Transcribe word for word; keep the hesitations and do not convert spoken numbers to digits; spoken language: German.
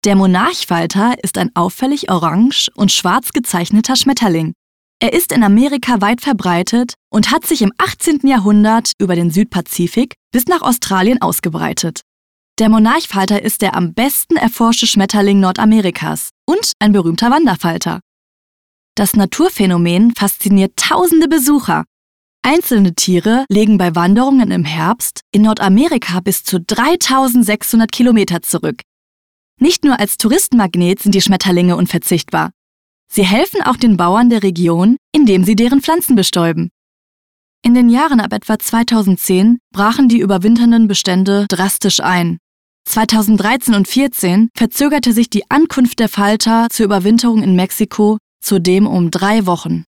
Der Monarchfalter ist ein auffällig orange und schwarz gezeichneter Schmetterling. Er ist in Amerika weit verbreitet und hat sich im achtzehnten Jahrhundert über den Südpazifik bis nach Australien ausgebreitet. Der Monarchfalter ist der am besten erforschte Schmetterling Nordamerikas und ein berühmter Wanderfalter. Das Naturphänomen fasziniert tausende Besucher. Einzelne Tiere legen bei Wanderungen im Herbst in Nordamerika bis zu dreitausendsechshundert Kilometer zurück. Nicht nur als Touristenmagnet sind die Schmetterlinge unverzichtbar. Sie helfen auch den Bauern der Region, indem sie deren Pflanzen bestäuben. In den Jahren ab etwa zweitausendzehn brachen die überwinternden Bestände drastisch ein. zweitausenddreizehn und vierzehn verzögerte sich die Ankunft der Falter zur Überwinterung in Mexiko zudem um drei Wochen.